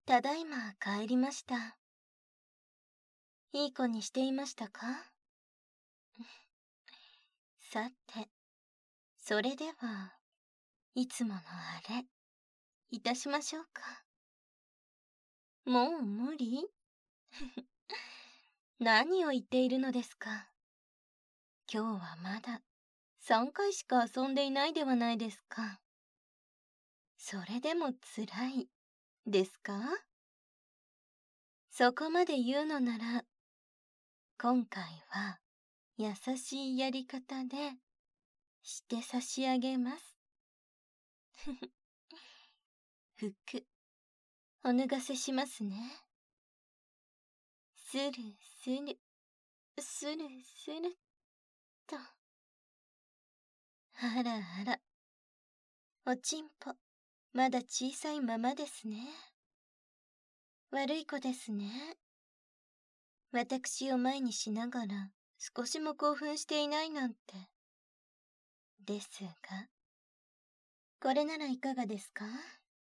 ただいま帰りました。いい子にしていましたか？さて、それでは、いつものあれ、いたしましょうか。もう無理？何を言っているのですか。今日はまだ3回しか遊んでいないではないですか。それでもつらいですか？そこまで言うのなら、今回は優しいやり方でして差し上げます。服、お脱がせしますね。スルスル、スルスルと。あらあら、おちんぽ、まだ小さいままですね。悪い子ですね。私を前にしながら少しも興奮していないなんて。ですが、これならいかがですか？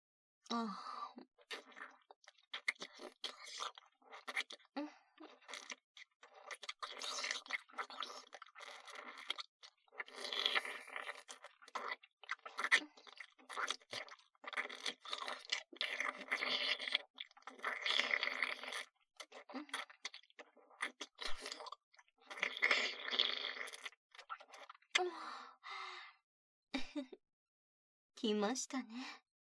来ましたね。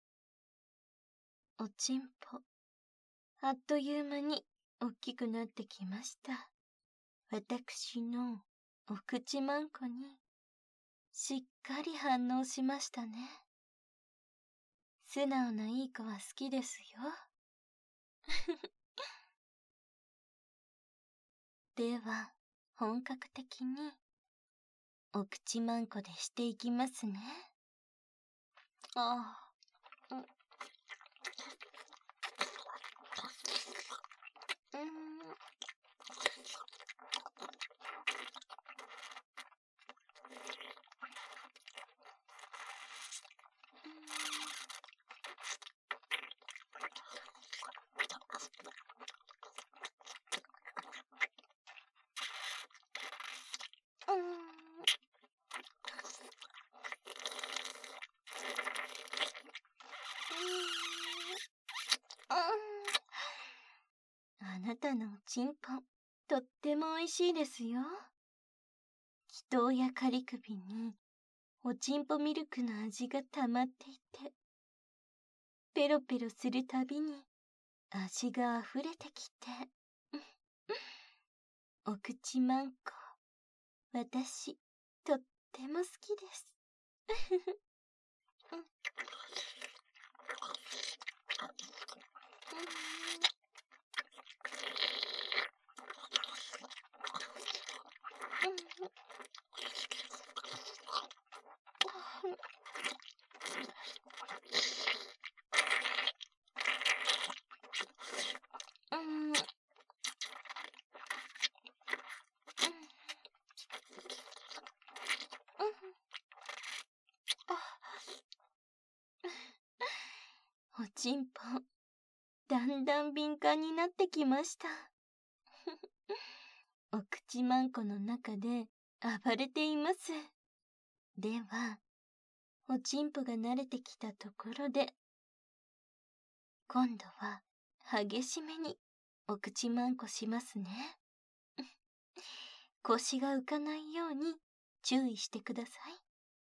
おちんぽ、あっという間に大きくなってきました。私のお口まんこにしっかり反応しましたね。素直ないい子は好きですよ。では、本格的にお口まんこでしていきますね。あなたのおちんぽ、とっても美味しいですよ。祈祷やカリ首に、おちんぽミルクの味が溜まっていて、ペロペロするたびに味が溢れてきて、お口まんこ、私、とっても好きです。おちんぽ、だんだん敏感になってきました。お口まんこの中で暴れています。では、おちんぽが慣れてきたところで、今度は激しめにお口まんこしますね。腰が浮かないように注意してください。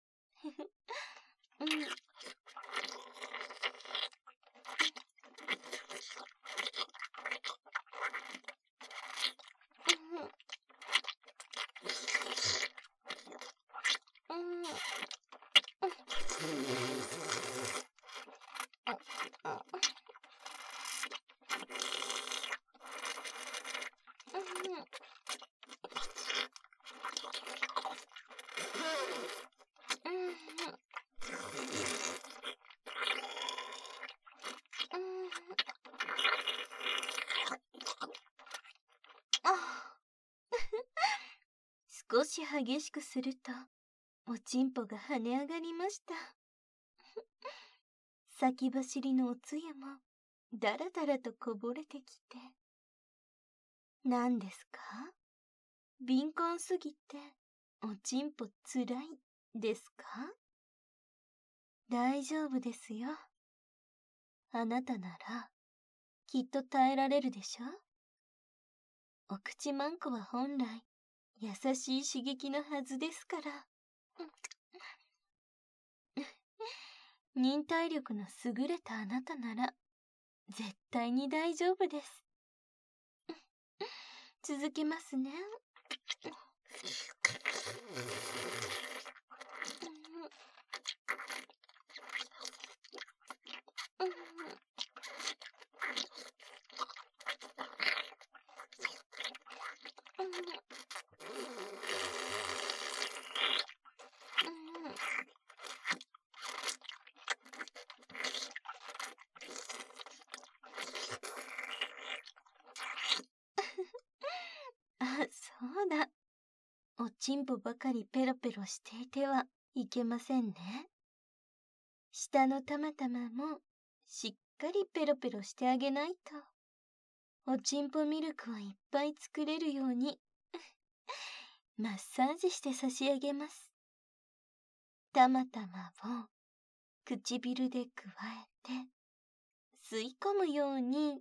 少し激しくすると、おちんぽが跳ね上がりました。先走りのおつゆもだらだらとこぼれてきて。何ですか？敏感すぎて、おちんぽつらいですか？大丈夫ですよ。あなたなら、きっと耐えられるでしょ？お口まんこは本来、優しい刺激のはずですから。忍耐力の優れたあなたなら、絶対に大丈夫です。続けますね。あ、そうだ。おちんぽばかりペロペロしていてはいけませんね。下のたまたまもしっかりペロペロしてあげないと。おちんぽミルクをいっぱい作れるようにマッサージして差し上げます。たまたまを唇でくわえて吸い込むように、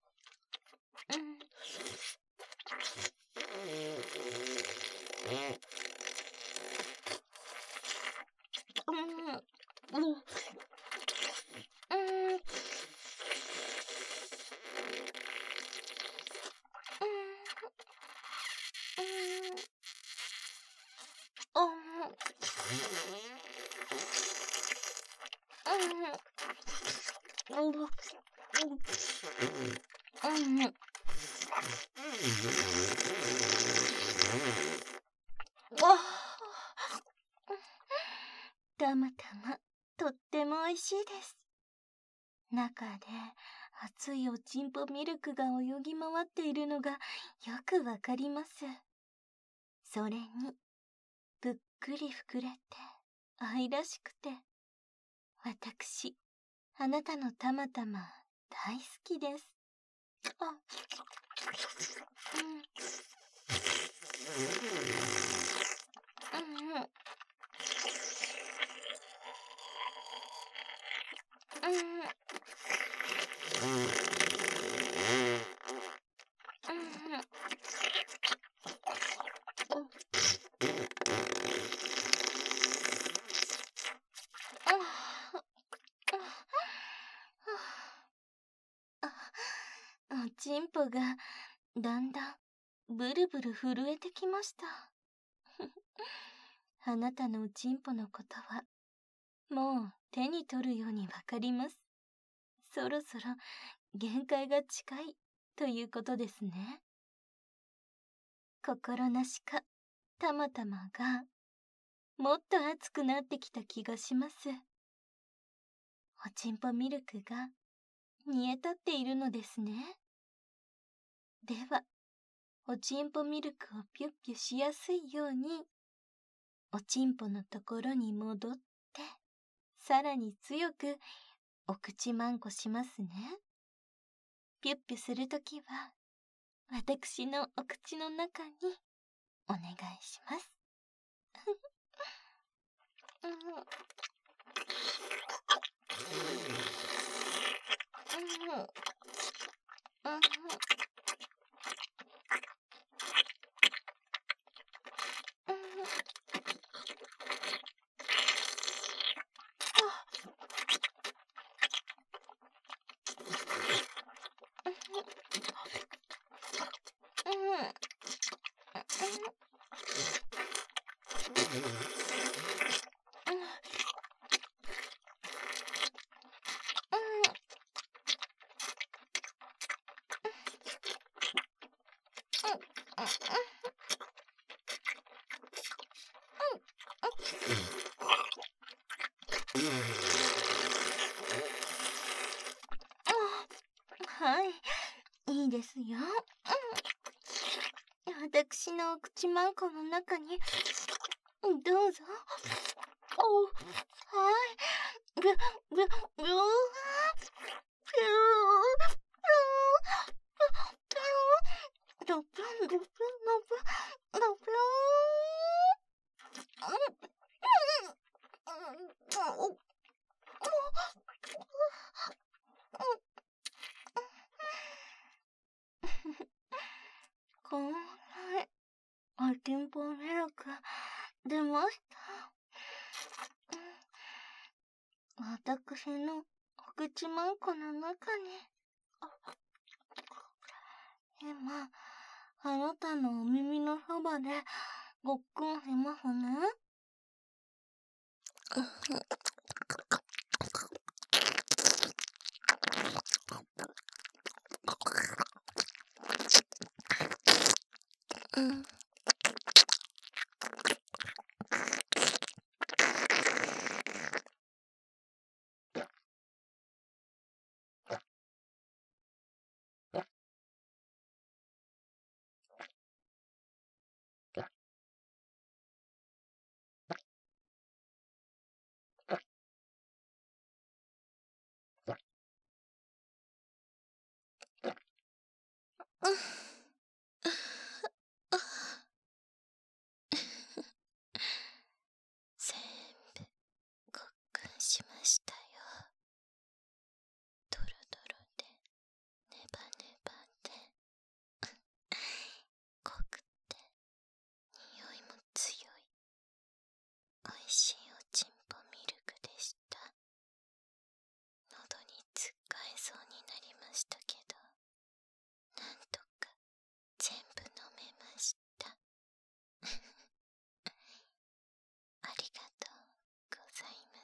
たまたまとっても美味しいです。中で熱いおちんぽミルクが泳ぎ回っているのがよくわかります。それにぷっくり膨れて愛らしくて、私あなたのたまたま大好きです。おちんぽがだんだんブルブル震えてきました。あなたのおちんぽのことはもう手に取るようにわかります。そろそろ限界が近いということですね。心なしかたまたまがもっと熱くなってきた気がします。おちんぽミルクが煮え立っているのですね。では、おちんぽミルクをピュッピュしやすいように、おちんぽのところに戻って、さらに強くお口まんこしますね。ピュッピュするときは、私のお口の中にお願いします。はい、いいですよ。私のお口まんこの中にどうぞ。はい。ぐわ。 こんなおちんぽミルク出ました。私のお口まんこの中に。今、あなたのお耳のそばでごっくんしますね。全部ごっくんしましたよ。ドロドロでネバネバで濃くて匂いも強いおいしいおちんぽミルクでした。喉につっかえそうになりましたけど、なんとか全部飲めました。ありがとうございます。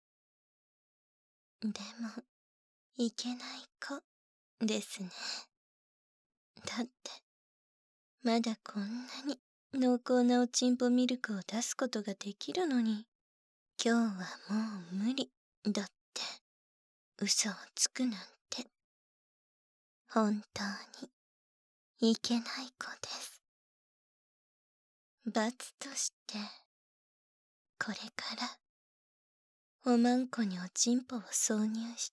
でも、いけない子ですね。だって、まだこんなに濃厚なおちんぽミルクを出すことができるのに、今日はもう無理だって嘘をつくなんて、本当にいけない子です。罰として、これからおまんこにおちんぽを挿入して、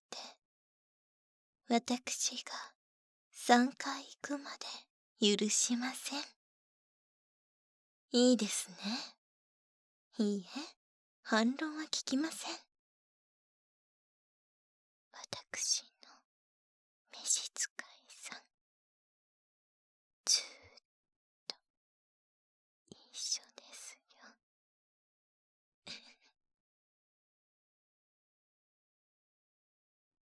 私が3回行くまで許しません。いいですね。いいえ、反論は聞きません。私の召使